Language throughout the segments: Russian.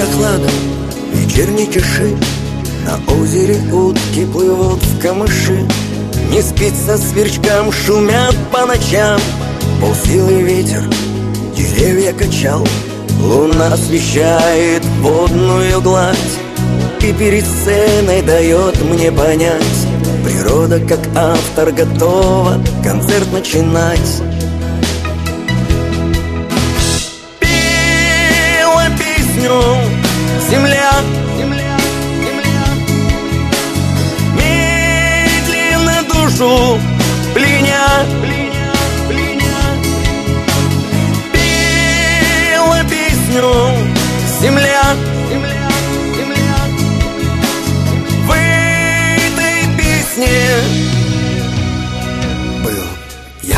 прохлада вечерней тиши, на озере утки плывут в камыши. Не спится сверчкам, шумят по ночам, полсилы ветер деревья качал. Луна освещает водную гладь и перед сценой дает мне понять: природа как автор готова концерт начинать. Пела песню земля, медленно душу пленя. Пела песню земля, в этой песне был я.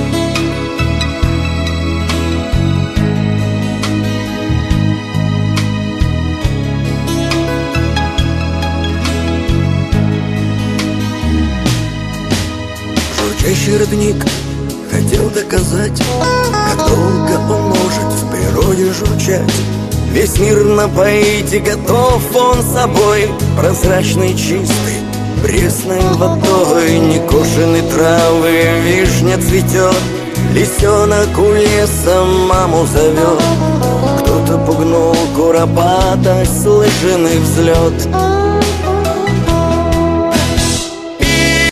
Журчащий родник хотел доказать, как долго он может в природе журчать. Весь мир напоить и готов он собой, прозрачный, чистый, пресной водой. Некошены травы, вишня цветет, лисенок у леса маму зовет. Кто-то пугнул куропата, слышен и взлет.